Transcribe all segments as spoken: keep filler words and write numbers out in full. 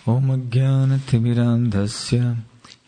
Om Ajnanathimiranthasya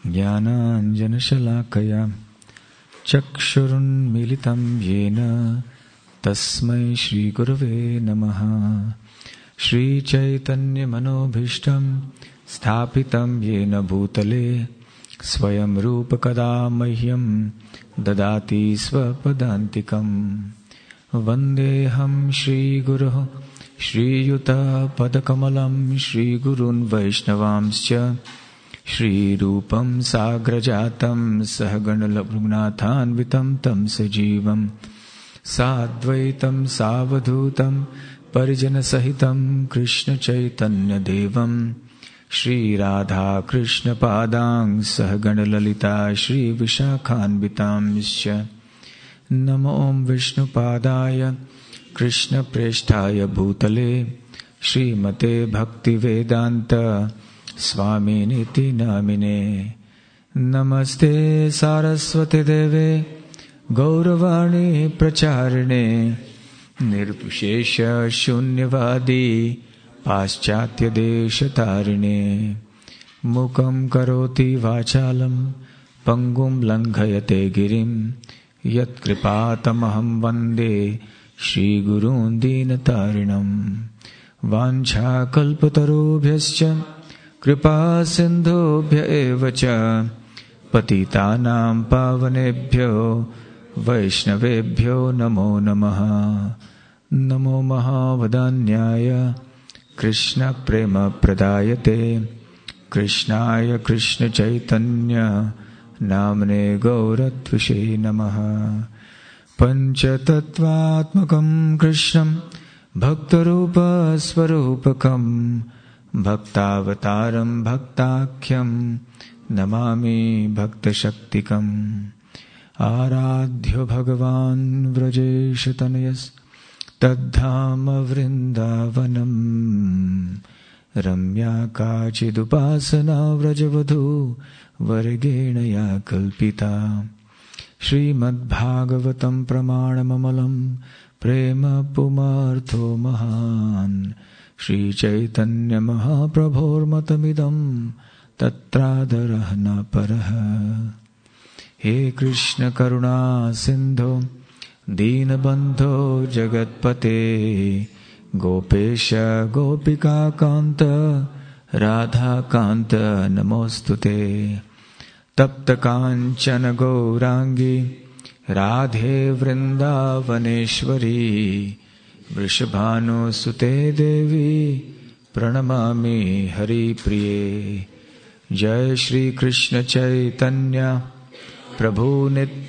Jnananjanashalakaya Chakshurun militam yena Tasmai Shri Gurave Namaha. Shri Chaitanya Manobhishtam Sthapitam yena Bhutale Swayam Rupa Kada Mahyam Dadati Swapadantikam. Vandeham Shri Guru Shri Yuta Padakamalam Shri Gurun Vaishnavamscha Shri Rupam Sagrajatam Sahaganalabhugnathan Vitam Tam Sajivam Sadvaitam Savadhutam Parijana Sahitam Krishna Chaitanya Devam Shri Radha Krishna Padang Sahaganalalita Shri Vishakhan Vitamscha. Namo Om Vishnu Padaya Krishna Presthaya Bhutale Srimate Bhakti Vedanta Swami Niti Namine. Namaste Saraswati Deve Gauravani Pracharine Nirvishesha Shunyavadi Paschatya Deshatarine. Mukam Karoti Vachalam Pangum Langhayate Girim Yat Kripatamaham Vande Shri Gurun Dinatarinam. Vancha kalpatarubhyascha kripa sindhubhya evacha patitanam pavanebhyo vaishnavebhyo namo namaha. Namo mahavadanyaya Krishna prema pradayate Krishnaya Krishna Chaitanya Namne Gauratvishe Namaha. Panchatattvatmakam Krishnam Bhaktarupa Swarupakam Bhaktavataram Bhaktakhyam Namami Bhaktashaktikam. Aradhyo Bhagavan Vrajeshatanayas Tadhama Vrindavanam Ramya Kachidupasana Vrajavadhu Vargenaya Kalpita. Srimad Bhagavatam Pramanamamalam Prema Pumartho Mahan. Shri Chaitanya Mahaprabhor Matamidam Tatradarahna Paraha. He Krishna Karuna Sindho Dinabandho Jagatpate Gopesha Gopika Kanta Radha Kanta Namostute. Tapta Kanchana Gaurangi Radhe Vrindavaneshwari Vrishabhanu Sute Devi Pranamami Hari Priye. Jai Shri Krishna Chaitanya Prabhu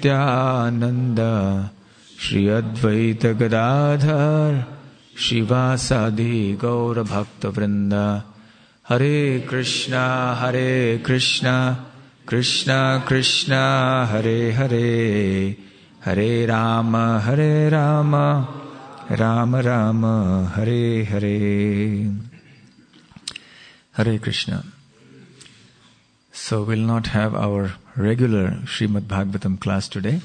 Nityananda Shri Advaita Gadadhar Shivasadi Gaura Bhakta Vrinda. Hare Krishna Hare Krishna Krishna Krishna Hare Hare Hare Rama Hare Rama Rama Rama Hare Hare. Hare Krishna. So we'll not have our regular Srimad Bhagavatam class today.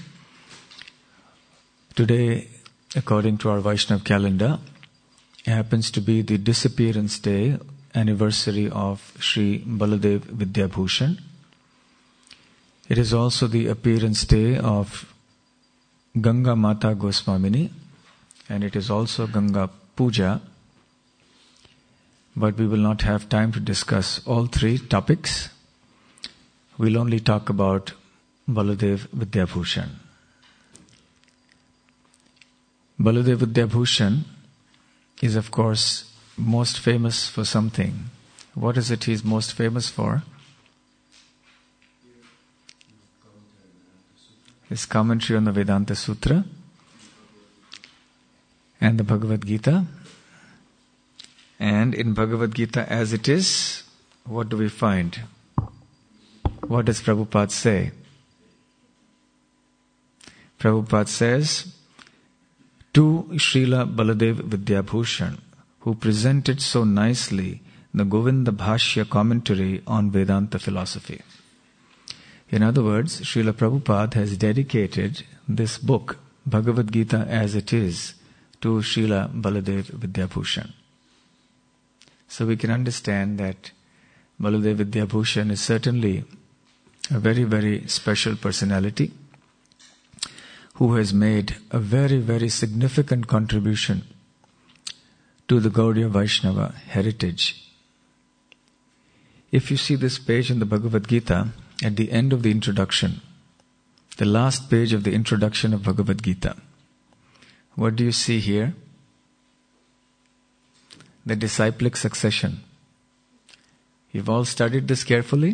Today, according to our Vaishnav calendar, happens to be the disappearance day, anniversary of Sri Baladev Vidyabhushan. It is also the appearance day of Ganga Mata Goswamini, and it is also Ganga Puja. But we will not have time to discuss all three topics. We'll only talk about Baladev Vidyabhushan. Baladev Vidyabhushan is, of course, most famous for something. What is it he is most famous for? His commentary on the Vedanta Sutra and the Bhagavad Gita. And in Bhagavad Gita as it is, what do we find? What does Prabhupada say? Prabhupada says, to Srila Baladev Vidyabhushan, who presented so nicely the Govinda Bhashya commentary on Vedanta philosophy. In other words, Srila Prabhupada has dedicated this book, Bhagavad Gita as it is, to Srila Baladev Vidyabhushan. So we can understand that Baladev Vidyabhushan is certainly a very, very special personality who has made a very, very significant contribution to the Gaudiya Vaishnava heritage. If you see this page in the Bhagavad Gita, at the end of the introduction, the last page of the introduction of Bhagavad Gita, what do you see here? The disciplic succession. You've all studied this carefully?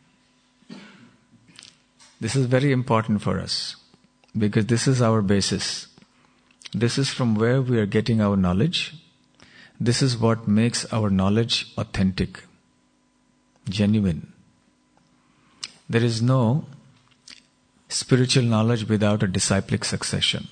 This is very important for us because this is our basis. This is from where we are getting our knowledge. This is what makes our knowledge authentic, genuine. There is no spiritual knowledge without a disciplic succession.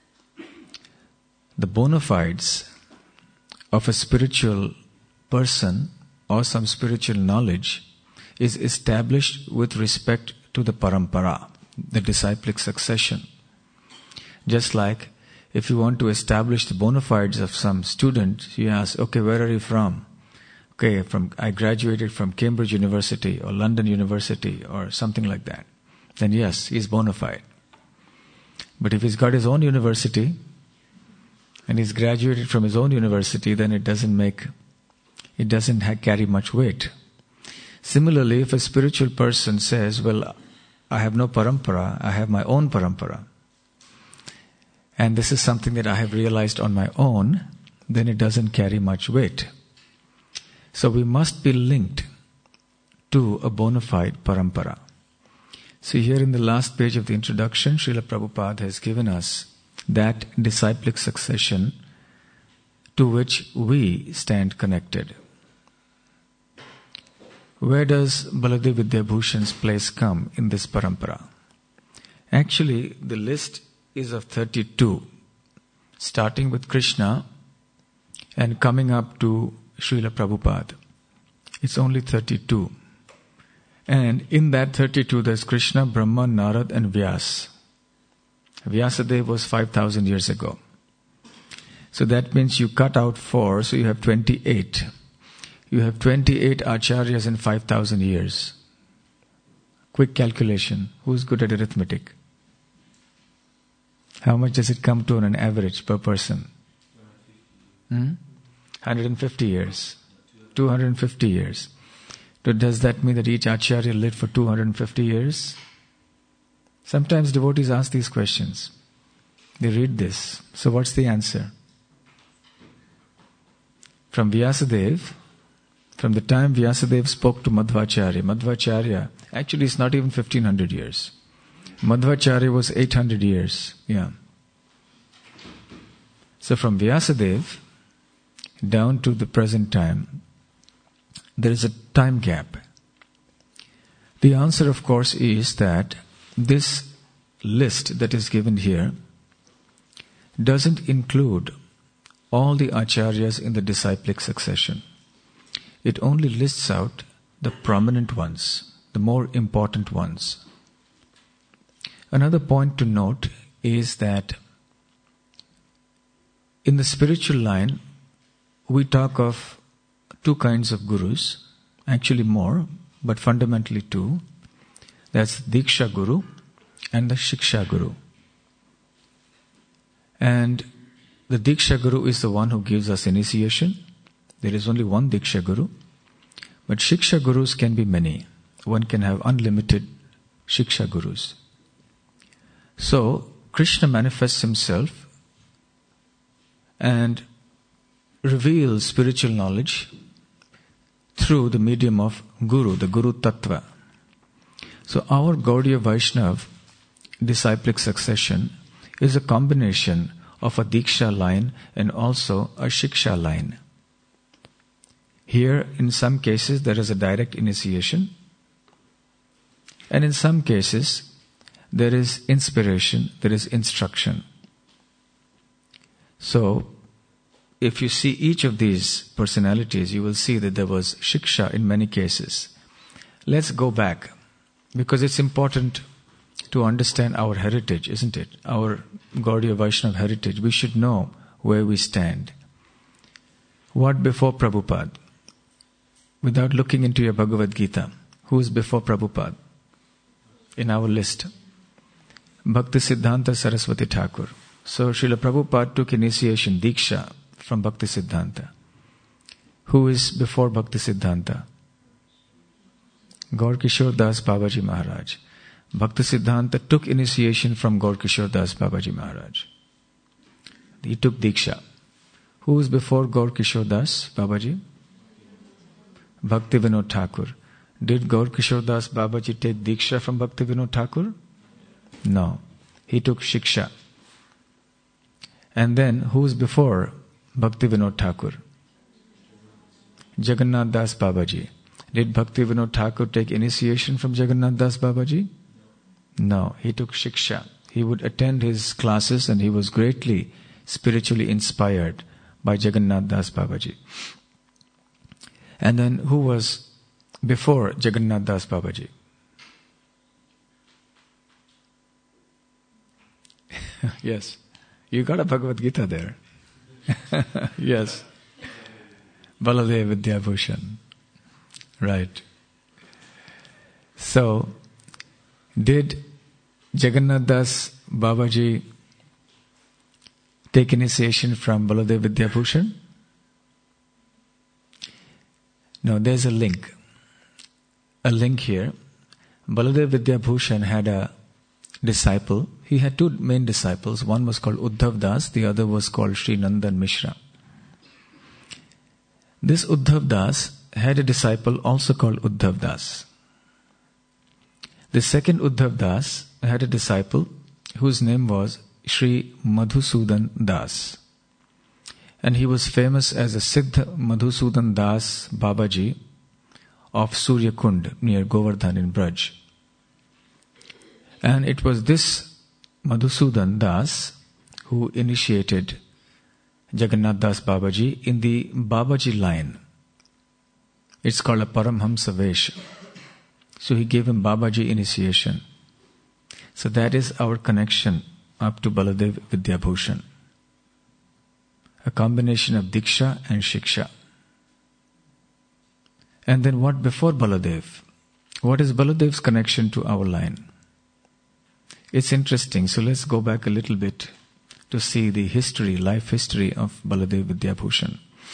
The bona fides of a spiritual person or some spiritual knowledge is established with respect to the parampara, the disciplic succession. Just like if you want to establish the bona fides of some student, you ask, okay, where are you from? Okay, from I graduated from Cambridge University or London University or something like that. Then yes, he's bona fide. But if he's got his own university and he's graduated from his own university, then it doesn't make, it doesn't ha- carry much weight. Similarly, if a spiritual person says, well, I have no parampara, I have my own parampara, and this is something that I have realized on my own, then it doesn't carry much weight. So we must be linked to a bona fide parampara. So here in the last page of the introduction, Srila Prabhupada has given us that disciplic succession to which we stand connected. Where does Baladev Vidyabhushan's place come in this parampara? Actually, the list is of thirty-two, starting with Krishna and coming up to Srila Prabhupada. It's only thirty-two. And in that thirty-two, there's Krishna, Brahma, Narad and Vyas. Vyasadeva was five thousand years ago. So that means you cut out four, so you have twenty-eight. You have twenty-eight acharyas in five thousand years. Quick calculation. Who's good at arithmetic? How much does it come to on an average per person? Hmm? one hundred fifty years. two hundred fifty years. So does that mean that each acharya lived for two hundred fifty years? Sometimes devotees ask these questions. They read this. So what's the answer? From Vyasadeva, from the time Vyasadeva spoke to Madhvacharya, Madhvacharya, actually it's not even fifteen hundred years. Madhvacharya was eight hundred years. Yeah. So from Vyasadeva down to the present time, there is a time gap. The answer, of course, is that this list that is given here doesn't include all the acharyas in the disciplic succession. It only lists out the prominent ones, the more important ones. Another point to note is that in the spiritual line, we talk of two kinds of gurus, actually more, but fundamentally two. That's Diksha Guru and the Shiksha Guru. And the Diksha Guru is the one who gives us initiation. There is only one Diksha Guru. But Shiksha Gurus can be many. One can have unlimited Shiksha Gurus. So, Krishna manifests himself and reveals spiritual knowledge through the medium of Guru, the Guru Tattva. So our Gaudiya Vaishnava disciplic succession is a combination of a Diksha line and also a Shiksha line. Here, in some cases, there is a direct initiation, and in some cases, there is inspiration, there is instruction. So, if you see each of these personalities, you will see that there was Shiksha in many cases. Let's go back, because it's important to understand our heritage, isn't it? Our Gaudiya Vaishnava heritage. We should know where we stand. What before Prabhupada? without looking into your Bhagavad Gita, who is before Prabhupada in our list? Bhakti Siddhanta Saraswati Thakur. So Srila Prabhupada took initiation, Diksha, from Bhakti Siddhanta. Who is before Bhakti Siddhanta? Gaur Kishore Das Babaji Maharaj. Bhakti Siddhanta took initiation from Gaur Kishore Das Babaji Maharaj. He took Diksha. Who is before Gaur Kishore Das Babaji? Bhakti Vinod Thakur. Did Gaur Kishore Das Babaji take Diksha from Bhakti Vinod Thakur? No. He took Shiksha. And then, who is before Bhakti Vinod Thakur? Jagannath Das Babaji. Did Bhakti Vinod Thakur take initiation from Jagannath Das Babaji? No. He took Shiksha. He would attend his classes and he was greatly spiritually inspired by Jagannath Das Babaji. And then, who was before Jagannath Das Babaji? Yes. You got a Bhagavad Gita there. Yes. Baladev Vidyabhushan. Right. So, did Jagannath Das Babaji take initiation from Baladev Vidyabhushan? No, there's a link. A link here. Baladev Vidyabhushan had a disciple. He had two main disciples. One was called Uddhav Das, the other was called Sri Nandan Mishra. This Uddhav Das had a disciple also called Uddhav Das. The second Uddhav Das had a disciple whose name was Sri Madhusudan Das. And he was famous as a Siddha Madhusudan Das Babaji of Surya Kund near Govardhan in Braj. And it was this Madhusudan Das who initiated Jagannath Das Babaji in the Babaji line. It's called a Paramhamsa Vesha. So he gave him Babaji initiation. So that is our connection up to Baladev Vidyabhushan. A combination of Diksha and Shiksha. And then what before Baladev? What is Baladev's connection to our line? It's interesting. So let's go back a little bit to see the history, life history of Baladev Vidyabhushan.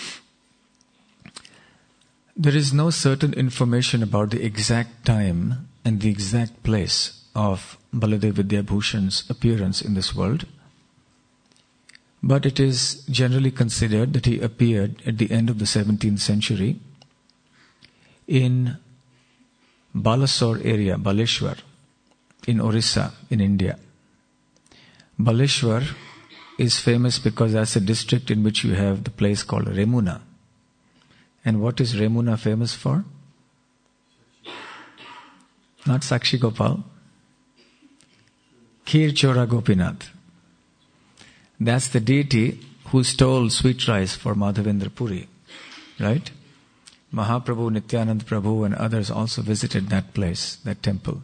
There is no certain information about the exact time and the exact place of Baladev Vidyabhushan's appearance in this world. But it is generally considered that he appeared at the end of the seventeenth century in Balasore area, Baleshwar, in Orissa, in India. Baleshwar is famous because that's a district in which you have the place called Remuna. And what is Remuna famous for? Not Sakshi Gopal. Kheer Chora Gopinath. That's the deity who stole sweet rice for Madhavendra Puri. Right? Mahaprabhu, Nityanand Prabhu and others also visited that place, that temple.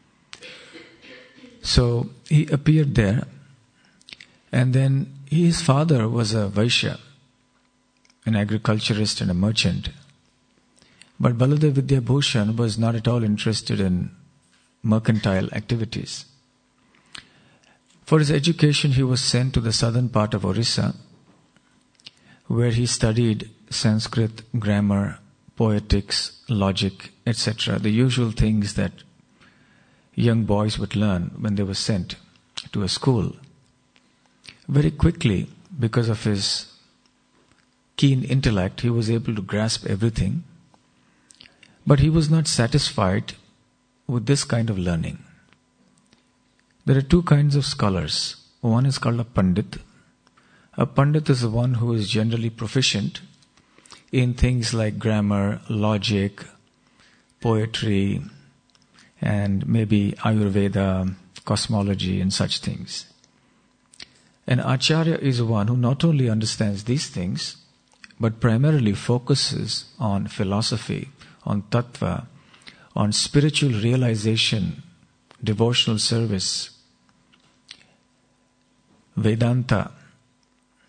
So he appeared there, and then his father was a Vaishya, an agriculturist and a merchant. But Baladev Vidyabhushan was not at all interested in mercantile activities. For his education, he was sent to the southern part of Orissa, where he studied Sanskrit, grammar, poetics, logic, et cetera, the usual things that young boys would learn when they were sent to a school. Very quickly, because of his keen intellect, he was able to grasp everything. But he was not satisfied with this kind of learning. There are two kinds of scholars. One is called a Pandit. A Pandit is the one who is generally proficient in things like grammar, logic, poetry, and maybe Ayurveda, cosmology, and such things. An Acharya is one who not only understands these things, but primarily focuses on philosophy, on tattva, on spiritual realization, devotional service, Vedanta.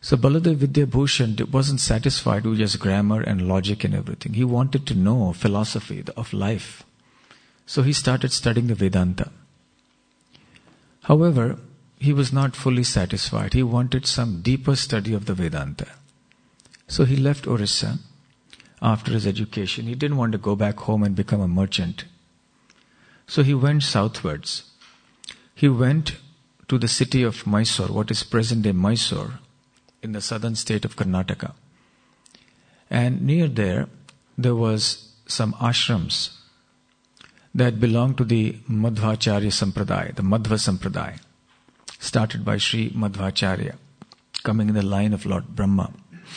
So Baladev Vidyabhushan wasn't satisfied with just grammar and logic and everything. He wanted to know philosophy of life. So he started studying the Vedanta. However, he was not fully satisfied. He wanted some deeper study of the Vedanta. So he left Orissa after his education. He didn't want to go back home and become a merchant. So he went southwards. He went to the city of Mysore, what is present-day Mysore, in the southern state of Karnataka. And near there, there was some ashrams that belonged to the Madhvacharya Sampradaya, the Madhva Sampradaya, started by Sri Madhvacharya, coming in the line of Lord Brahma.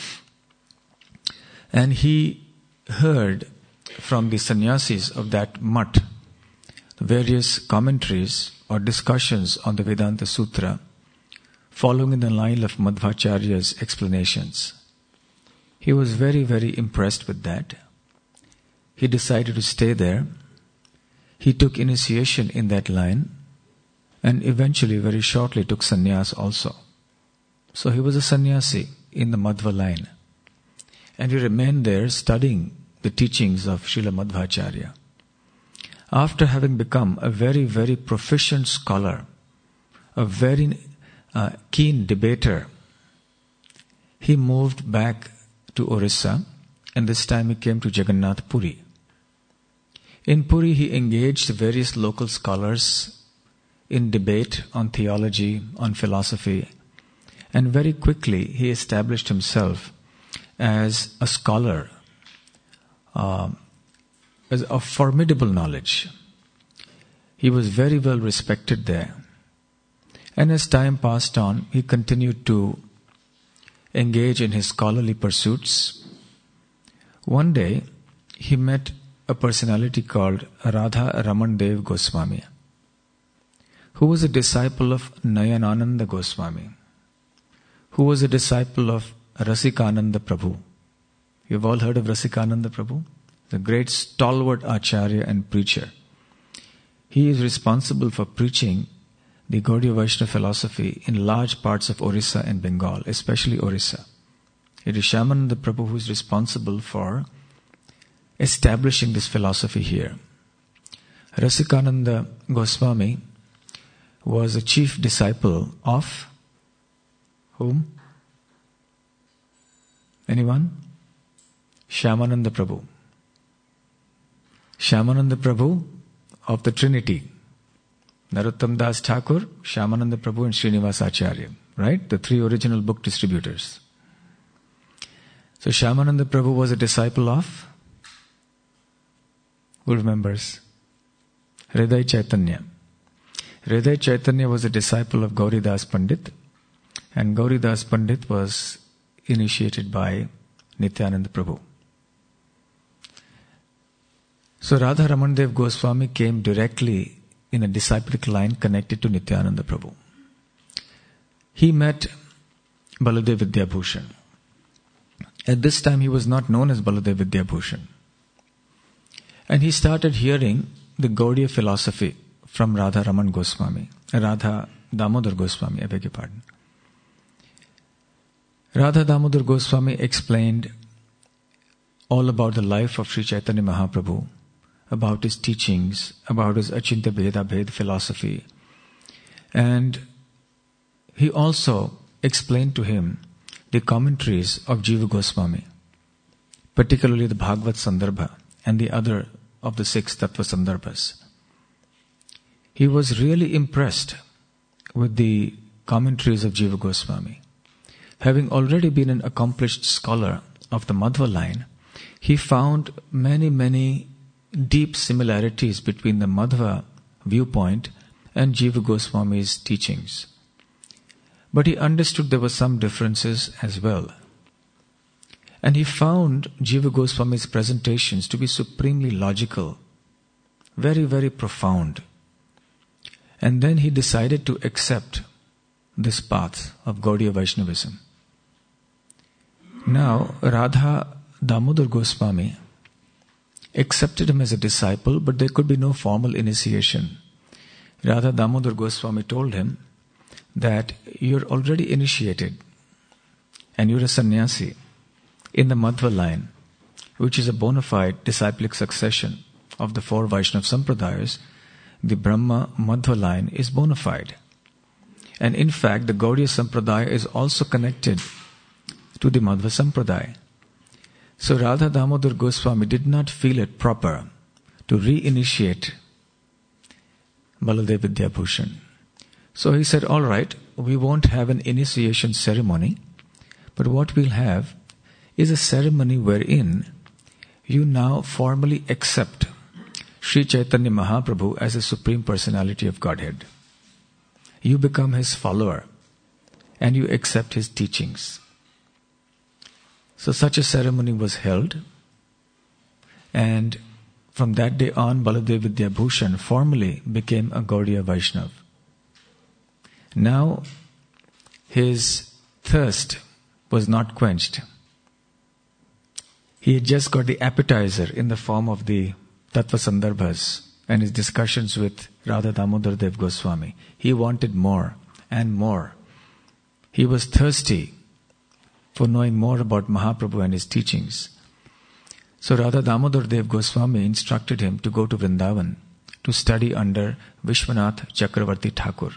And he heard from the sannyasis of that mutt various commentaries or discussions on the Vedanta Sutra, following in the line of Madhvacharya's explanations. He was very, very impressed with that. He decided to stay there. He took initiation in that line and eventually, very shortly, took sannyas also. So he was a sannyasi in the Madhva line. And he remained there studying the teachings of Srila Madhvacharya. After having become a very, very proficient scholar, a very uh, keen debater, he moved back to Orissa, and this time he came to Jagannath Puri. In Puri, he engaged various local scholars in debate on theology, on philosophy, and very quickly he established himself as a scholar uh, as of formidable knowledge. He was very well respected there. And as time passed on, he continued to engage in his scholarly pursuits. One day, he met a personality called Radha Raman Dev Goswami, who was a disciple of Nayanananda Goswami, who was a disciple of Rasikananda Prabhu. You've all heard of Rasikananda Prabhu? The great stalwart acharya and preacher. He is responsible for preaching the Gaudiya Vaishnava philosophy in large parts of Orissa and Bengal, especially Orissa. It is Shyamananda Prabhu who is responsible for establishing this philosophy here. Rasikananda Goswami was a chief disciple of whom? Anyone? Shyamananda Prabhu. Shyamananda Prabhu of the Trinity. Narottam Das Thakur, Shyamananda Prabhu and Srinivas Acharya. Right? The three original book distributors. So Shyamananda Prabhu was a disciple of? Who remembers? Hriday Chaitanya. Hriday Chaitanya was a disciple of Gauridas Pandit, and Gauridas Pandit was initiated by Nityananda Prabhu. So Radha Raman Dev Goswami came directly in a disciplic line connected to Nityananda Prabhu. He met Baladev Vidyabhushan. At this time he was not known as Baladev Vidyabhushan. And he started hearing the Gaudiya philosophy from Radha Raman Goswami, Radha Damodar Goswami, I beg your pardon. Radha Damodar Goswami explained all about the life of Sri Chaitanya Mahaprabhu, about his teachings, about his Achintya Bheda Bhed philosophy. And he also explained to him the commentaries of Jiva Goswami, particularly the Bhagavad Sandarbha and the other of the six Tattva Sandarbhas. He was really impressed with the commentaries of Jiva Goswami. Having already been an accomplished scholar of the Madhva line, he found many, many deep similarities between the Madhva viewpoint and Jiva Goswami's teachings. But he understood there were some differences as well. And he found Jiva Goswami's presentations to be supremely logical, very, very profound. And then he decided to accept this path of Gaudiya Vaishnavism. Now, Radha Damodar Goswami accepted him as a disciple, but there could be no formal initiation. Radha Damodar Goswami told him that you're already initiated. and you're a sannyasi in the Madhva line, which is a bona fide disciplic succession of the four Vaishnava Sampradayas, the Brahma Madhva line is bona fide. And in fact, the Gaudiya Sampradaya is also connected to the Madhva Sampradaya. So Radha Damodar Goswami did not feel it proper to reinitiate Baladev Vidyabhushan. So he said, all right, we won't have an initiation ceremony, but what we'll have is a ceremony wherein you now formally accept Sri Chaitanya Mahaprabhu as the Supreme Personality of Godhead. You become his follower and you accept his teachings. So such a ceremony was held, and from that day on, Baladev Vidyabhushan formally became a Gaudiya Vaishnava. Now, his thirst was not quenched. He had just got the appetizer in the form of the Tattva Sandarbhas and his discussions with Radha Damodar Dev Goswami. He wanted more and more. He was thirsty for knowing more about Mahaprabhu and his teachings. So Radha Damodar Dev Goswami instructed him to go to Vrindavan to study under Vishwanath Chakravarti Thakur.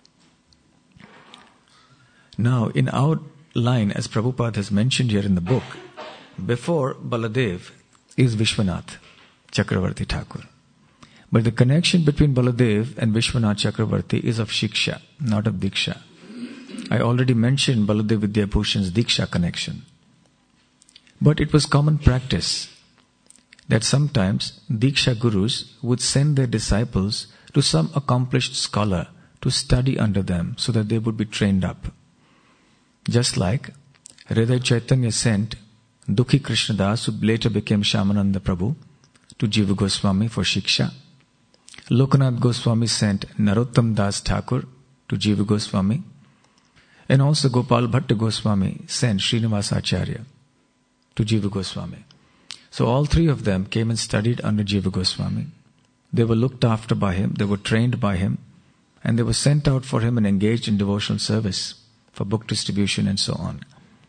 Now, in our line, as Prabhupada has mentioned here in the book, before Baladev is Vishwanath Chakravarti Thakur. But the connection between Baladev and Vishwanath Chakravarti is of Shiksha, not of Diksha. I already mentioned Baladev Vidyabhushan's Diksha connection. But it was common practice that sometimes Diksha Gurus would send their disciples to some accomplished scholar to study under them so that they would be trained up. Just like Hriday Chaitanya sent Dukhi Krishnadas, who later became Shyamananda Prabhu, to Jiva Goswami for Shiksha. Lokanath Goswami sent Narottam Das Thakur to Jiva Goswami. And also Gopal Bhatta Goswami sent Srinivasa Acharya to Jiva Goswami. So all three of them came and studied under Jiva Goswami. They were looked after by him, they were trained by him, and they were sent out for him and engaged in devotional service for book distribution and so on.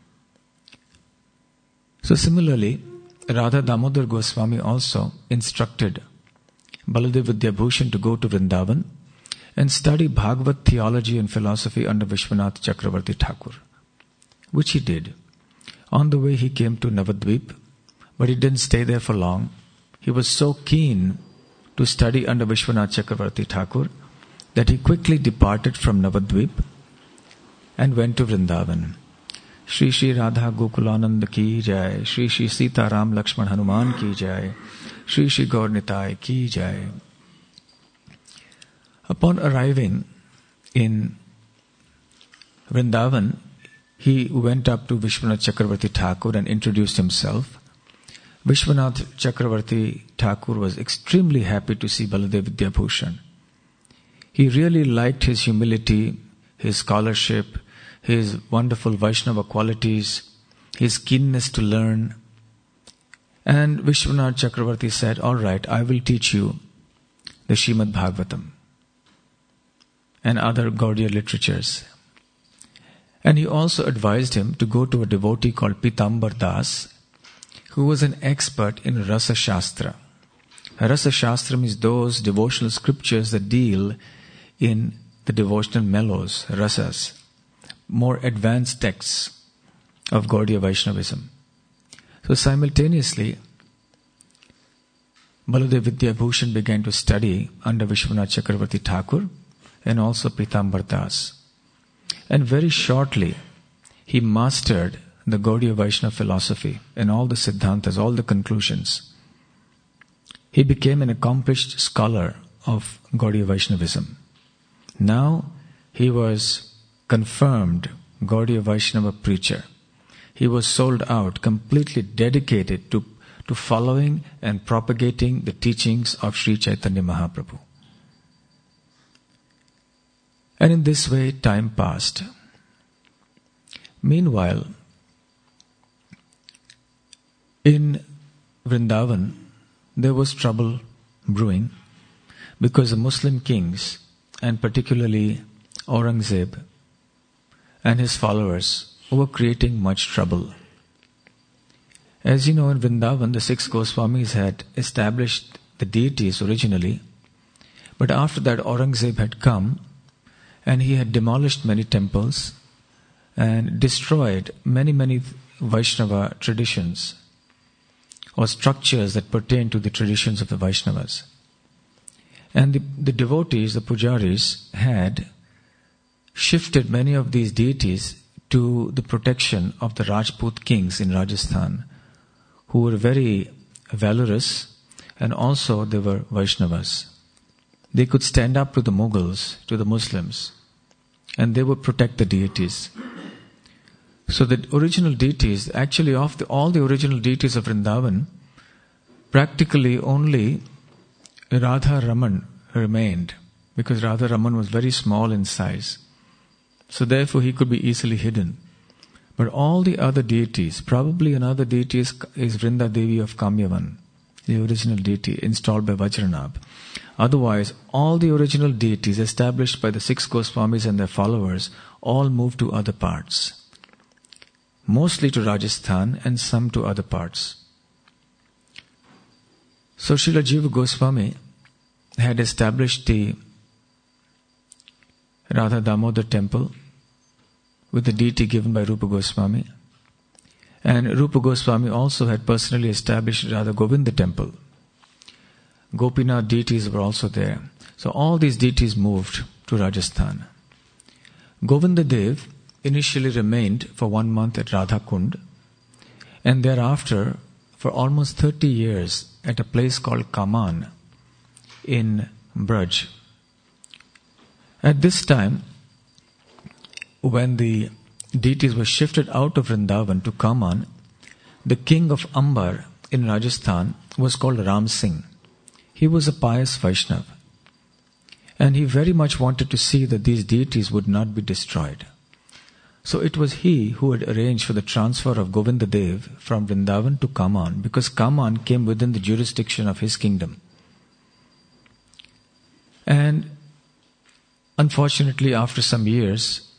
So similarly, Radha Damodar Goswami also instructed Baladev Vidyabhushan to go to Vrindavan and study Bhagavad theology and philosophy under Vishwanath Chakravarti Thakur, which he did. On the way he came to Navadvip, but he didn't stay there for long. He was so keen to study under Vishwanath Chakravarti Thakur that he quickly departed from Navadvip and went to Vrindavan. Shri Shri Radha Gokulanand ki jai, Shri Shri Sita Ram Lakshman Hanuman ki jai, Shri Shri Gaur Nitai ki jai. Upon arriving in Vrindavan, he went up to Vishwanath Chakravarti Thakur and introduced himself. Vishwanath Chakravarti Thakur was extremely happy to see Baladev Vidyabhushan. He really liked his humility, his scholarship, his wonderful Vaishnava qualities, his keenness to learn. And Vishwanath Chakravarti said, all right, I will teach you the Srimad Bhagavatam and other Gaudiya literatures. And he also advised him to go to a devotee called Pitambar Das, who was an expert in Rasa Shastra. Rasa Shastra means those devotional scriptures that deal in the devotional mellows, rasas, more advanced texts of Gaudiya Vaishnavism. So simultaneously, Baladev Vidyabhushan began to study under Vishwanath Chakravarti Thakur and also Pitambar Das. And very shortly, he mastered the Gaudiya Vaishnava philosophy and all the Siddhantas, all the conclusions. He became an accomplished scholar of Gaudiya Vaishnavism. Now, he was confirmed Gaudiya Vaishnava preacher. He was sold out, completely dedicated to, to following and propagating the teachings of Sri Chaitanya Mahaprabhu. And in this way, time passed. Meanwhile, in Vrindavan, there was trouble brewing because the Muslim kings, and particularly Aurangzeb and his followers, were creating much trouble. As you know, in Vrindavan, the six Goswamis had established the deities originally, but after that Aurangzeb had come and he had demolished many temples and destroyed many, many Vaishnava traditions or structures that pertain to the traditions of the Vaishnavas. And the, the devotees, the pujaris, had shifted many of these deities to the protection of the Rajput kings in Rajasthan, who were very valorous, and also they were Vaishnavas. They could stand up to the Mughals, to the Muslims, and they would protect the deities. So the original deities, actually of the, all the original deities of Vrindavan, practically only Radha Raman remained, because Radha Raman was very small in size. So therefore he could be easily hidden. But all the other deities, probably another deity is, is Vrinda Devi of Kamyavan, the original deity installed by Vajranabh. Otherwise, all the original deities established by the six Goswamis and their followers all moved to other parts. Mostly to Rajasthan and some to other parts. So Srila Jiva Goswami had established the Radha Damodar temple with the deity given by Rupa Goswami. And Rupa Goswami also had personally established Radha Govinda temple. Gopinath deities were also there. So all these deities moved to Rajasthan. Govinda Dev initially remained for one month at Radha Kund, and thereafter for almost thirty years at a place called Kaman in Braj. At this time, when the deities were shifted out of Vrindavan to Kaman, the king of Ambar in Rajasthan was called Ram Singh. He was a pious Vaishnava, and he very much wanted to see that these deities would not be destroyed. So it was he who had arranged for the transfer of Govinda Dev from Vrindavan to Kaman, because Kaman came within the jurisdiction of his kingdom. And unfortunately, after some years,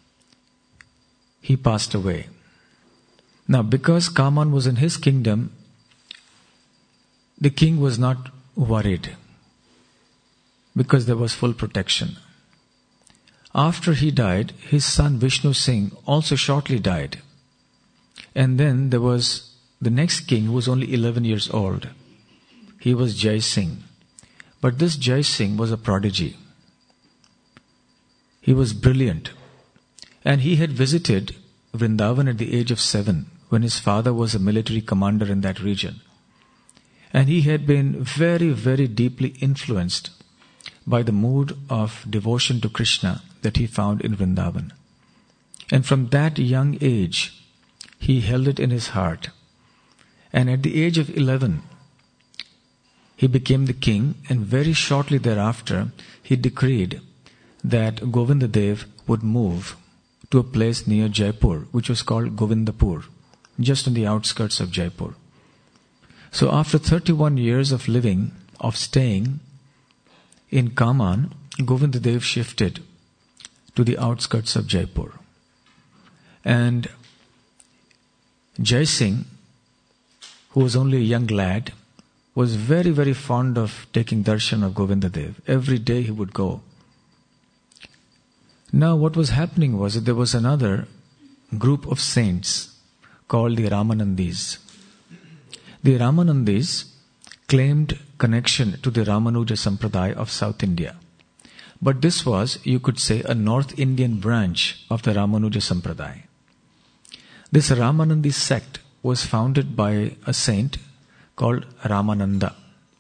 he passed away. Now, because Kaman was in his kingdom, the king was not worried, because there was full protection. After he died, his son Vishnu Singh also shortly died. And then there was the next king who was only eleven years old. He was Jai Singh. But this Jai Singh was a prodigy. He was brilliant. And he had visited Vrindavan at the age of seven, when his father was a military commander in that region. And he had been very, very deeply influenced by the mood of devotion to Krishna that he found in Vrindavan. And from that young age, he held it in his heart. And at the age of eleven, he became the king, and very shortly thereafter, he decreed that Govinda Dev would move to a place near Jaipur, which was called Govindapur, just on the outskirts of Jaipur. So after thirty-one years of living, of staying in Kaman, Govinda Dev shifted to the outskirts of Jaipur. And Jai Singh, who was only a young lad, was very, very fond of taking darshan of Govinda Dev. Every day he would go. Now what was happening was that there was another group of saints called the Ramanandis. The Ramanandis claimed connection to the Ramanuja Sampradaya of South India. But this was, you could say, a North Indian branch of the Ramanuja Sampradaya. This Ramanandi sect was founded by a saint called Ramananda.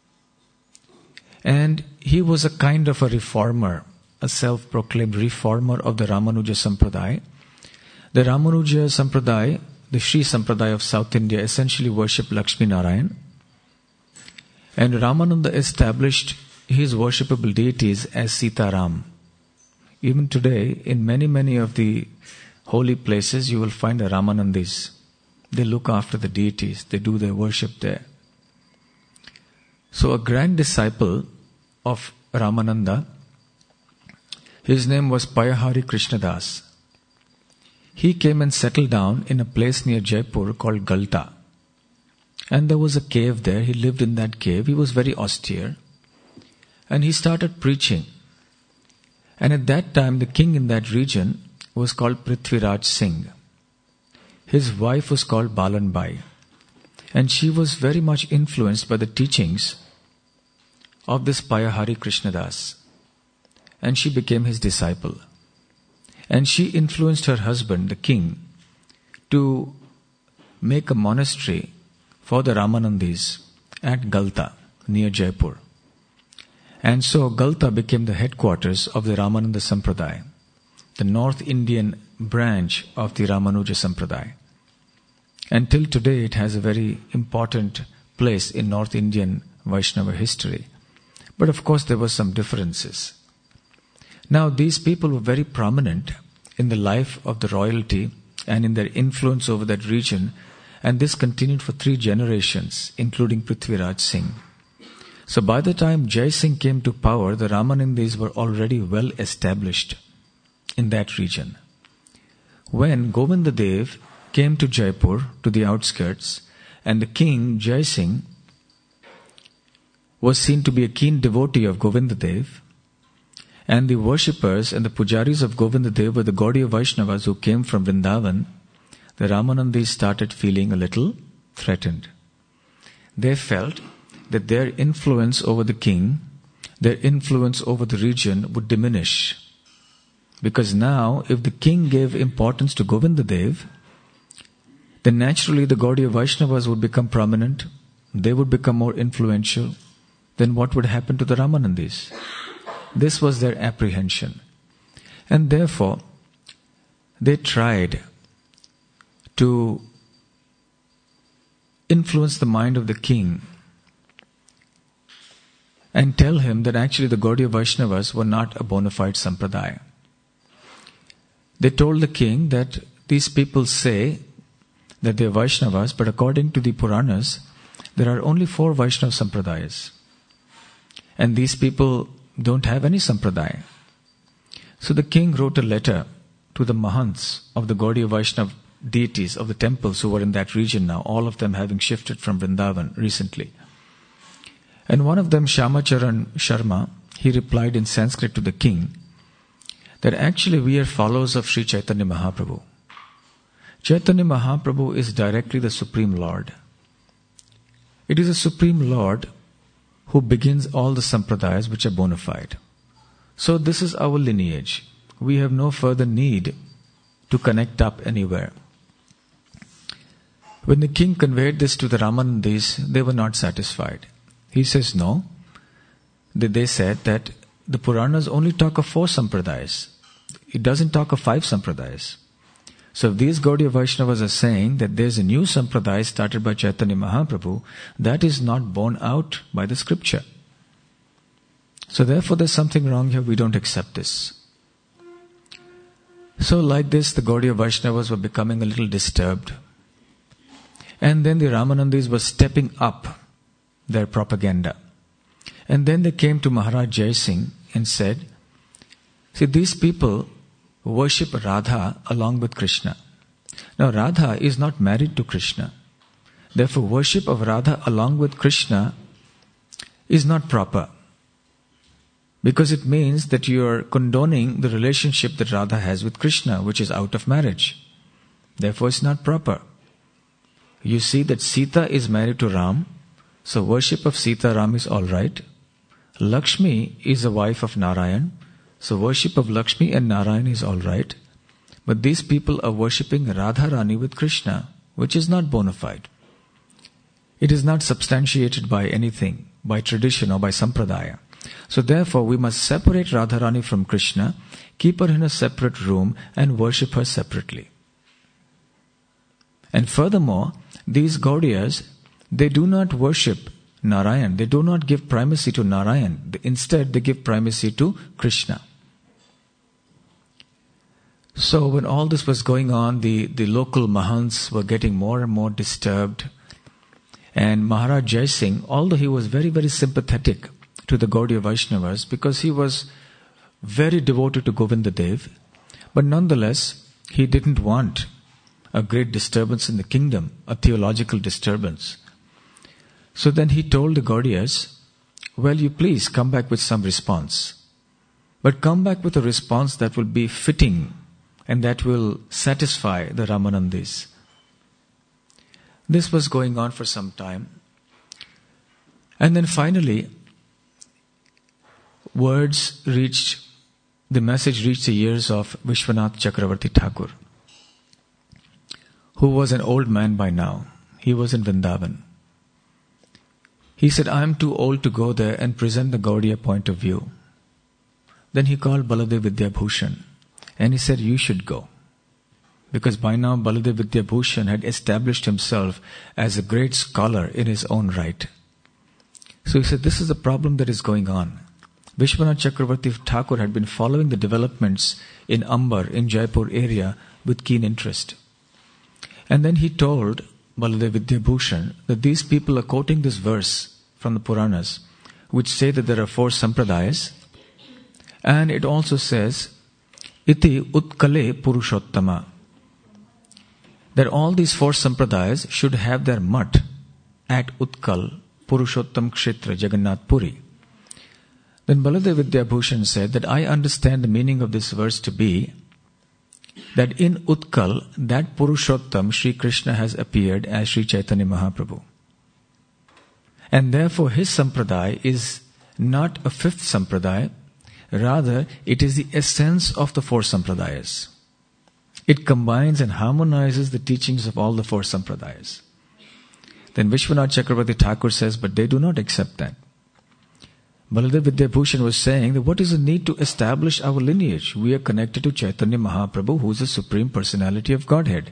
And he was a kind of a reformer, a self-proclaimed reformer of the Ramanuja Sampradaya. The Ramanuja Sampradaya, the Sri Sampradaya of South India, essentially worshipped Lakshmi Narayan. And Ramananda established his worshipable deities as Sita Ram. Even today, in many, many of the holy places, you will find a Ramanandis. They look after the deities. They do their worship there. So a grand disciple of Ramananda, his name was Payahari Krishnadas. he came and settled down in a place near Jaipur called Galta. And there was a cave there. He lived in that cave. He was very austere. And he started preaching. And at that time, the king in that region was called Prithviraj Singh. His wife was called Balanbai. And she was very much influenced by the teachings of this Payahari Krishnadas. And she became his disciple. And she influenced her husband, the king, to make a monastery for the Ramanandis at Galta, near Jaipur. And so Galta became the headquarters of the Ramananda Sampradaya, the North Indian branch of the Ramanuja Sampradaya. And till today it has a very important place in North Indian Vaishnava history. But of course there were some differences. Now these people were very prominent in the life of the royalty and in their influence over that region, and this continued for three generations, including Prithviraj Singh. So by the time Jai Singh came to power, the Ramanandis were already well established in that region. When Govinda Dev came to Jaipur, to the outskirts, and the king, Jai Singh, was seen to be a keen devotee of Govinda Dev, and the worshippers and the pujaris of Govinda Dev were the Gaudiya Vaishnavas who came from Vrindavan, the Ramanandis started feeling a little threatened. They felt that their influence over the king, their influence over the region would diminish. Because now, if the king gave importance to Govinda Dev, then naturally the Gaudiya Vaishnavas would become prominent, they would become more influential. Then what would happen to the Ramanandis? This was their apprehension. And therefore, they tried to influence the mind of the king and tell him that actually the Gaudiya Vaishnavas were not a bona fide sampradaya. They told the king that these people say that they are Vaishnavas, but according to the Puranas, there are only four Vaishnava sampradayas. And these people don't have any sampradaya. So the king wrote a letter to the Mahants of the Gaudiya Vaishnava deities of the temples who were in that region now, all of them having shifted from Vrindavan recently. And one of them, Shamacharan Sharma, he replied in Sanskrit to the king that actually we are followers of Sri Chaitanya Mahaprabhu. Chaitanya Mahaprabhu is directly the Supreme Lord. It is the Supreme Lord who begins all the sampradayas which are bona fide. So this is our lineage. We have no further need to connect up anywhere. When the king conveyed this to the Ramanandis, they were not satisfied. He says, no. They said that the Puranas only talk of four sampradayas. It doesn't talk of five sampradayas. So if these Gaudiya Vaishnavas are saying that there's a new sampradaya started by Chaitanya Mahaprabhu, that is not borne out by the scripture. So therefore there's something wrong here, we don't accept this. So like this, the Gaudiya Vaishnavas were becoming a little disturbed. And then the Ramanandis were stepping up their propaganda. And then they came to Maharaj Jai Singh and said, see, these people worship Radha along with Krishna. Now Radha is not married to Krishna. Therefore worship of Radha along with Krishna is not proper. Because it means that you are condoning the relationship that Radha has with Krishna, which is out of marriage. Therefore it's not proper. You see that Sita is married to Ram, so worship of Sita Ram is alright. Lakshmi is a wife of Narayan, so worship of Lakshmi and Narayan is alright. But these people are worshipping Radharani with Krishna, which is not bona fide. It is not substantiated by anything, by tradition or by sampradaya. So therefore we must separate Radharani from Krishna, keep her in a separate room and worship her separately. And furthermore, these Gaudiyas, they do not worship Narayan. They do not give primacy to Narayan. Instead, they give primacy to Krishna. So when all this was going on, the, the local Mahants were getting more and more disturbed. And Maharaj Jai Singh, although he was very, very sympathetic to the Gaudiya Vaishnavas, because he was very devoted to Govinda Dev, but nonetheless, He didn't want a great disturbance in the kingdom, a theological disturbance. So then he told the Gaudiyas, well, you please come back with some response. But come back with a response that will be fitting and that will satisfy the Ramanandis. This was going on for some time. And then finally, words reached, the message reached the ears of Vishwanath Chakravarti Thakur, who was an old man by now. He was in Vrindavan. He said, I am too old to go there and present the Gaudiya point of view. Then he called Baladev Vidyabhushan and he said, you should go. Because by now Baladev Vidyabhushan had established himself as a great scholar in his own right. So he said, this is the problem that is going on. Vishwanath Chakravarti Thakur had been following the developments in Ambar, in Jaipur area with keen interest. And then he told Baladev Vidyabhushan that these people are quoting this verse from the Puranas, which say that there are four sampradayas, and it also says, Iti Utkale Purushottama, that all these four sampradayas should have their mutt at Utkal, Purushottam Kshetra, Jagannath Puri. Then Baladev Vidyabhushan said that I understand the meaning of this verse to be that in Utkal, that Purushottam, Sri Krishna has appeared as Sri Chaitanya Mahaprabhu. And therefore his sampradaya is not a fifth sampradaya, rather it is the essence of the four sampradayas. It combines and harmonizes the teachings of all the four sampradayas. Then Vishwanath Chakravarti Thakur says, but they do not accept that. Baladev Vidyabhushan was saying that what is the need to establish our lineage? We are connected to Chaitanya Mahaprabhu, who is the Supreme Personality of Godhead.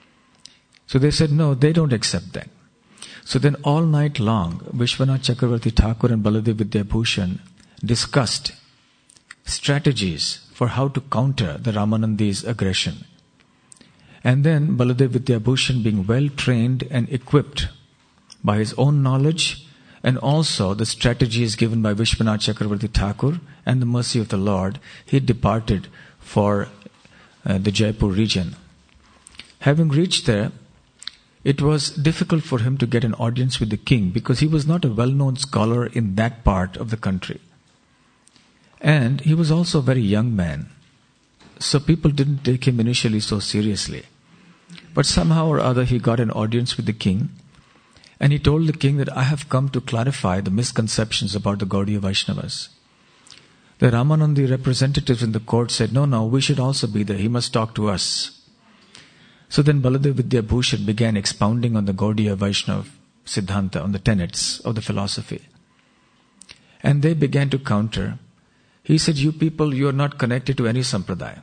So they said, no, they don't accept that. So then all night long, Vishwanath Chakravarti Thakur and Baladev Vidyabhushan discussed strategies for how to counter the Ramanandi's aggression. And then Baladev Vidyabhushan, being well trained and equipped by his own knowledge, and also the strategies given by Vishwanath Chakravarti Thakur and the mercy of the Lord, he departed for uh, the Jaipur region. Having reached there, it was difficult for him to get an audience with the king because he was not a well-known scholar in that part of the country. And he was also a very young man. So people didn't take him initially so seriously. But somehow or other he got an audience with the king. And he told the king that I have come to clarify the misconceptions about the Gaudiya Vaishnavas. The Ramanandi representatives in the court said, no, no, we should also be there. He must talk to us. So then Baladev Vidyabhushan began expounding on the Gaudiya Vaishnava Siddhanta, on the tenets of the philosophy. And they began to counter. He said, you people, you are not connected to any sampradaya.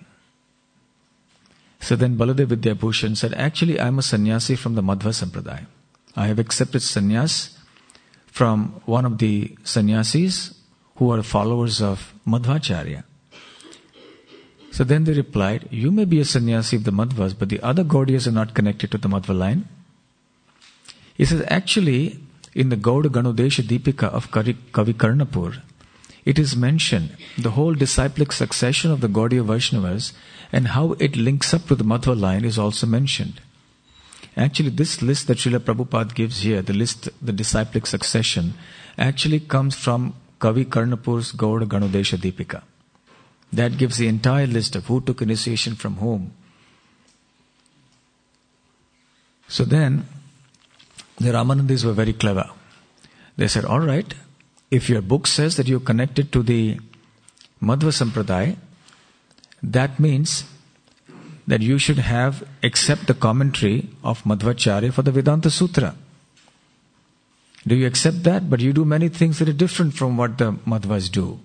So then Baladev Vidyabhushan said, actually I am a sannyasi from the Madhva sampradaya. I have accepted sannyas from one of the sannyasis who are followers of Madhvacharya. So then they replied, you may be a sannyasi of the Madhvas, but the other Gaudiyas are not connected to the Madhva line. He says, actually, in the Gauda Ganodesha Deepika of Kavi Karnapur, it is mentioned, the whole disciplic succession of the Gaudiya Vaishnavas and how it links up to the Madhva line is also mentioned. Actually, this list that Srila Prabhupada gives here, the list, the disciplic succession, actually comes from Kavi Karnapur's Gauda Ganodesha Deepika. That gives the entire list of who took initiation from whom. So then, the Ramanandis were very clever. They said, all right, if your book says that you're connected to the Madhva Sampradaya, that means that you should have accept the commentary of Madhvacharya for the Vedanta Sutra. Do you accept that? But you do many things that are different from what the Madhvas do.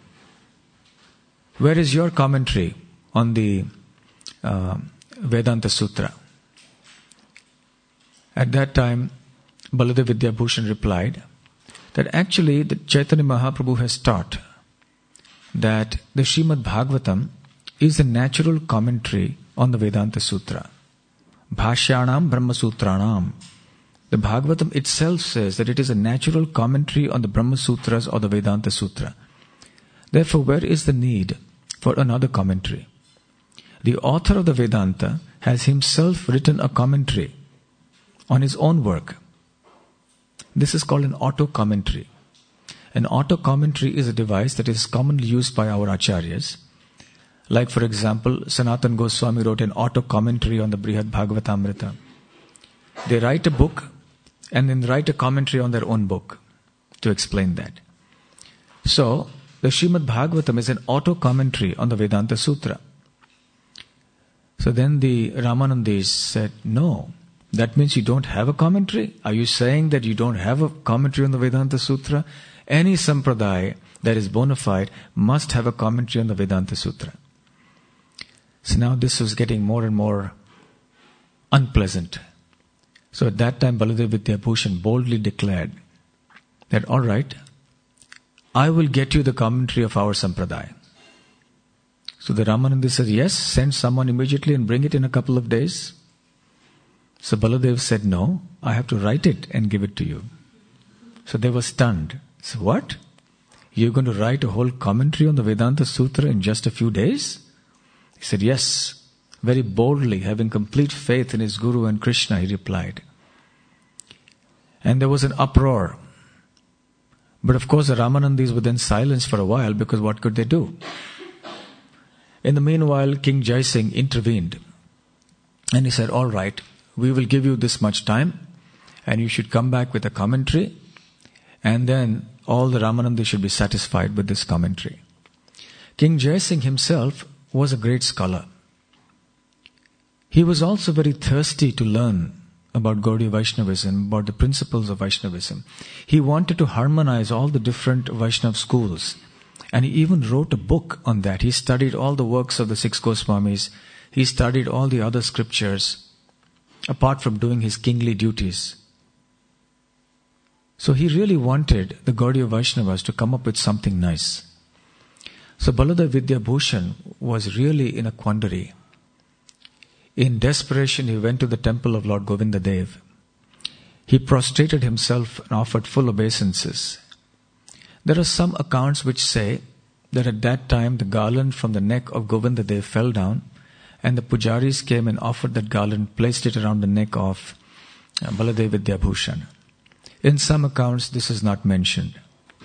Where is your commentary on the uh, Vedanta Sutra? At that time, Baladev Vidyabhushan replied that actually the Chaitanya Mahaprabhu has taught that the Srimad Bhagavatam is the natural commentary on the Vedanta Sutra. Bhashyanam Brahma Sutranam. The Bhagavatam itself says that it is a natural commentary on the Brahma Sutras or the Vedanta Sutra. Therefore, where is the need for another commentary? the author of the Vedanta has himself written a commentary on his own work. This is called an auto-commentary. An auto-commentary is a device that is commonly used by our acharyas. Like, for example, Sanatana Goswami wrote an auto-commentary on the Brihad Bhagavatamrita. They write a book and then write a commentary on their own book to explain that. So, the Srimad Bhagavatam is an auto-commentary on the Vedanta Sutra. So then the Ramanandis said, no, that means you don't have a commentary? Are you saying that you don't have a commentary on the Vedanta Sutra? Any sampradaya that is bona fide must have a commentary on the Vedanta Sutra. So now this was getting more and more unpleasant. So at that time Baladev Vidyabhushan boldly declared that, all right, I will get you the commentary of our sampradaya. So the Ramananda said, yes, send someone immediately and bring it in a couple of days. So Baladev said, no, I have to write it and give it to you. So they were stunned. So what? You're going to write a whole commentary on the Vedanta Sutra in just a few days? He said, yes. Very boldly, having complete faith in his Guru and Krishna, he replied. And there was an uproar. But of course the Ramanandis were then silenced for a while, because what could they do? In the meanwhile, King Jai Singh intervened. And he said, all right, we will give you this much time, and you should come back with a commentary, and then all the Ramanandis should be satisfied with this commentary. King Jai Singh himself was a great scholar. He was also very thirsty to learn about Gaudiya Vaishnavism, about the principles of Vaishnavism. He wanted to harmonize all the different Vaishnava schools. And he even wrote a book on that. He studied all the works of the six Goswamis. He studied all the other scriptures, apart from doing his kingly duties. So he really wanted the Gaudiya Vaishnavas to come up with something nice. So Baladev Vidyabhushan was really in a quandary. In desperation, he went to the temple of Lord Govinda Dev. He prostrated himself and offered full obeisances. There are some accounts which say that at that time the garland from the neck of Govinda Dev fell down, and the pujaris came and offered that garland, placed it around the neck of Baladev Vidyabhushan. In some accounts this is not mentioned.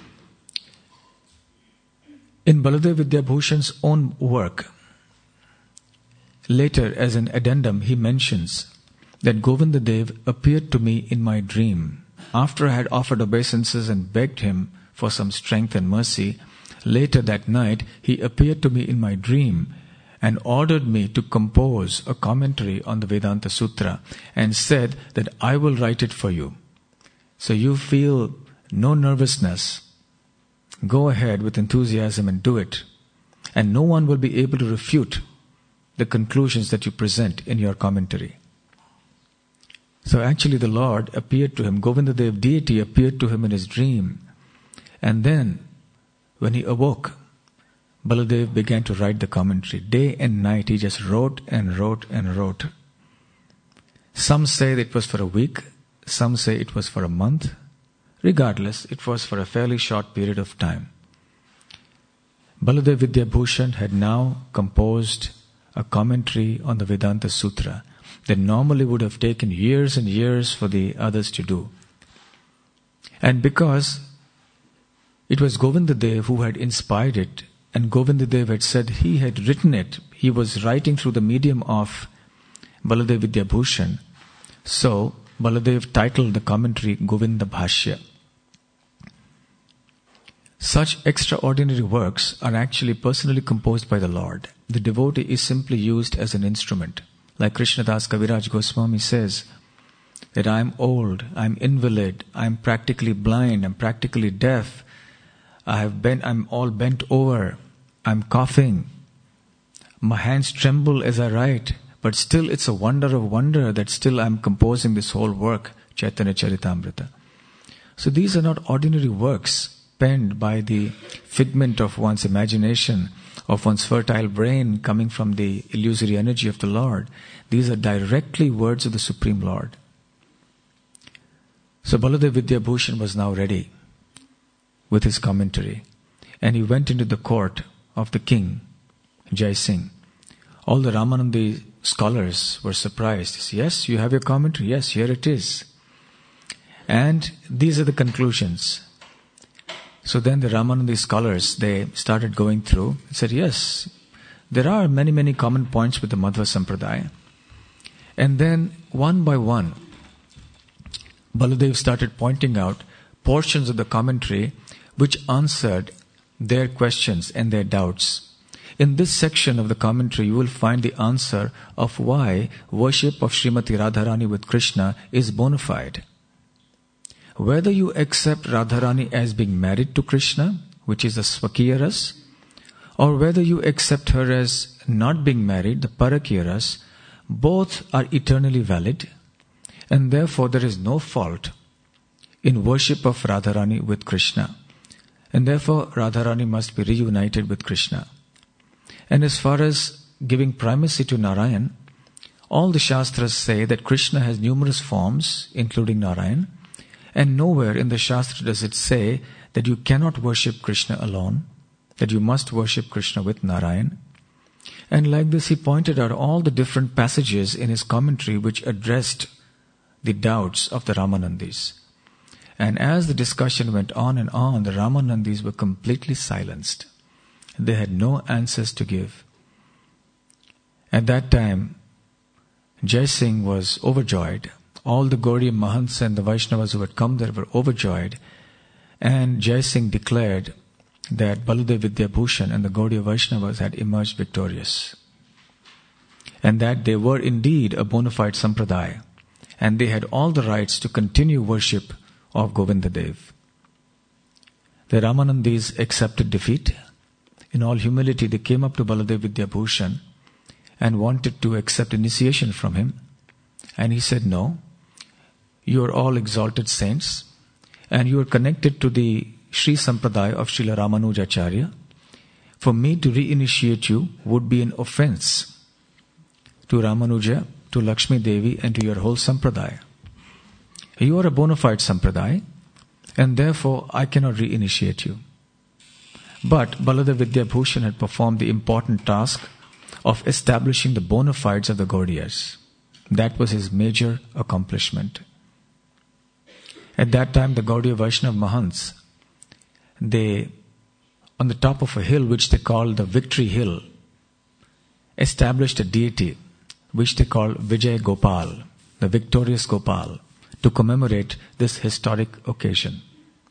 In Baladev Vidyabhushan's own work, later as an addendum, he mentions that Govinda Dev appeared to me in my dream. After I had offered obeisances and begged him for some strength and mercy, later that night he appeared to me in my dream and ordered me to compose a commentary on the Vedanta Sutra and said that I will write it for you. So you feel no nervousness. Go ahead with enthusiasm and do it. And no one will be able to refute the conclusions that you present in your commentary. So actually the Lord appeared to him, Govinda Dev deity appeared to him in his dream. And then, when he awoke, Baladev began to write the commentary. Day and night he just wrote and wrote and wrote. Some say that it was for a week, some say it was for a month. Regardless, it was for a fairly short period of time. Baladev Vidyabhushan had now composed a commentary on the Vedanta Sutra that normally would have taken years and years for the others to do. And because it was Govinda Dev who had inspired it, and Govinda Dev had said he had written it, he was writing through the medium of Baladev Vidyabhushan. So Baladev titled the commentary Govinda Bhashya. Such extraordinary works are actually personally composed by the Lord. The devotee is simply used as an instrument. Like Krishnadas Kaviraj Goswami says, that I am old, I am invalid, I am practically blind, I am practically deaf, I have bent, I'm all bent over, I'm coughing, my hands tremble as I write, but still it's a wonder of wonder that still I'm composing this whole work, Chaitanya Charitamrita. So these are not ordinary works penned by the figment of one's imagination, of one's fertile brain coming from the illusory energy of the Lord. These are directly words of the Supreme Lord. So Baladev Vidyabhushan was now ready with his commentary, and he went into the court of the king, Jai Singh. All the Ramanandi scholars were surprised. Yes, you have your commentary. Yes, here it is. And these are the conclusions. So then the Ramanandi scholars, they started going through and said, yes, there are many, many common points with the Madhva Sampradaya. And then one by one, Baladev started pointing out portions of the commentary which answered their questions and their doubts. In this section of the commentary, you will find the answer of why worship of Srimati Radharani with Krishna is bona fide. Whether you accept Radharani as being married to Krishna, which is a Swakiya ras, or whether you accept her as not being married, the Parakiya ras, both are eternally valid, and therefore there is no fault in worship of Radharani with Krishna. And therefore Radharani must be reunited with Krishna. And as far as giving primacy to Narayan, all the Shastras say that Krishna has numerous forms, including Narayan, and nowhere in the Shastra does it say that you cannot worship Krishna alone, that you must worship Krishna with Narayan. And like this, he pointed out all the different passages in his commentary which addressed the doubts of the Ramanandis. And as the discussion went on and on, the Ramanandis were completely silenced. They had no answers to give. At that time, Jai Singh was overjoyed. All the Gaudiya Mahants and the Vaishnavas who had come there were overjoyed. And Jai Singh declared that Baladev Vidyabhushan and the Gaudiya Vaishnavas had emerged victorious. And that they were indeed a bona fide sampradaya. And they had all the rights to continue worship of Govinda Dev. The Ramanandis accepted defeat. In all humility, they came up to Baladev Vidyabhushan and wanted to accept initiation from him. And he said, no, you are all exalted saints and you are connected to the Sri Sampradaya of Srila Ramanujacharya. For me to reinitiate you would be an offense to Ramanuja, to Lakshmi Devi and to your whole Sampradaya. You are a bona fide Sampradaya and therefore I cannot reinitiate you. But Baladev Vidyabhushan had performed the important task of establishing the bona fides of the Gaudiyas. That was his major accomplishment. At that time, the Gaudiya Vaishnava Mahants, they, on the top of a hill which they called the Victory Hill, established a deity which they called Vijay Gopal, the victorious Gopal, to commemorate this historic occasion.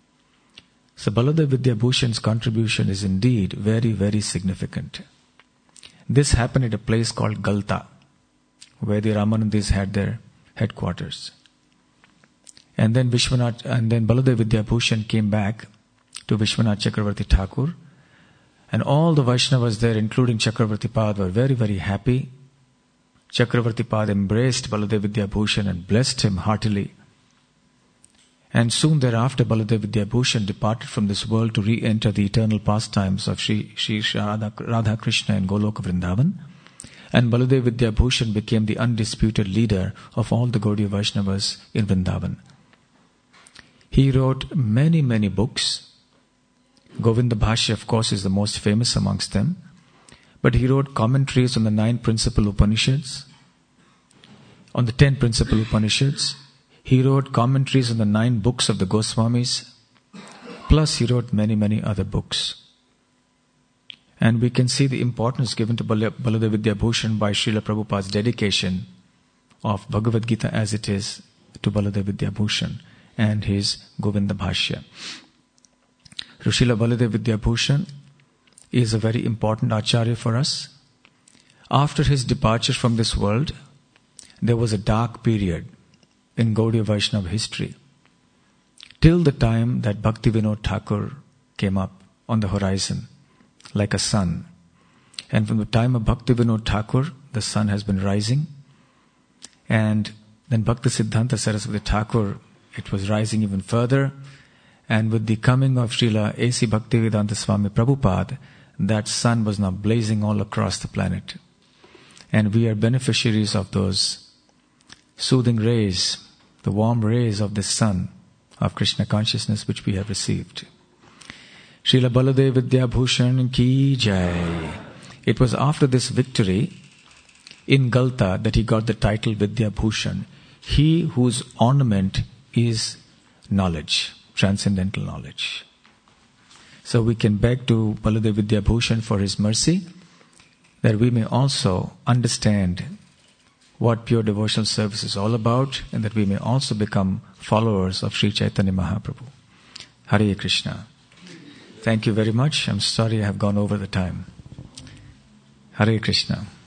So Baladev Vidyabhushan's contribution is indeed very, very significant. This happened at a place called Galta, where the Ramanandis had their headquarters. And then Vishwanath, and then Baladev Vidyabhushan came back to Vishwanath Chakravarti Thakur, and all the Vaishnavas there, including Chakravarti Pad, were very, very happy. Chakravarti Pad embraced Baladev Vidyabhushan and blessed him heartily. And soon thereafter, Baladev Vidyabhushan departed from this world to re-enter the eternal pastimes of Sri, Sri Radha, Radha Krishna in Goloka Vrindavan. And Baladev Vidyabhushan became the undisputed leader of all the Gaudiya Vaishnavas in Vrindavan. He wrote many, many books. Govinda Bhashya, of course, is the most famous amongst them. But he wrote commentaries on the nine principal Upanishads, on the ten principal Upanishads. He wrote commentaries on the nine books of the Goswamis. Plus he wrote many, many other books. And we can see the importance given to Baladev Vidyabhushan by Srila Prabhupada's dedication of Bhagavad Gita as it is to Baladev Vidyabhushan and his Govinda Bhashya. Srila Baladev Vidyabhushan is a very important acharya for us. After his departure from this world, there was a dark period in Gaudiya Vaishnava history, till the time that Bhaktivinoda Thakur came up on the horizon like a sun. And from the time of Bhaktivinoda Thakur, the sun has been rising. And then Bhaktisiddhanta Saraswati Thakur, it was rising even further. And with the coming of Srila A C Bhaktivedanta Swami Prabhupada, that sun was now blazing all across the planet. And we are beneficiaries of those soothing rays, the warm rays of the sun of Krishna consciousness which we have received. Srila Baladev Vidyabhushan ki jai. It was after this victory in Galta that he got the title Vidya Bhushan. He whose ornament is knowledge, transcendental knowledge. So we can beg to Baladev Vidya Bhushan for his mercy, that we may also understand what pure devotional service is all about, and that we may also become followers of Sri Chaitanya Mahaprabhu. Hare Krishna. Thank you very much. I'm sorry I have gone over the time. Hare Krishna.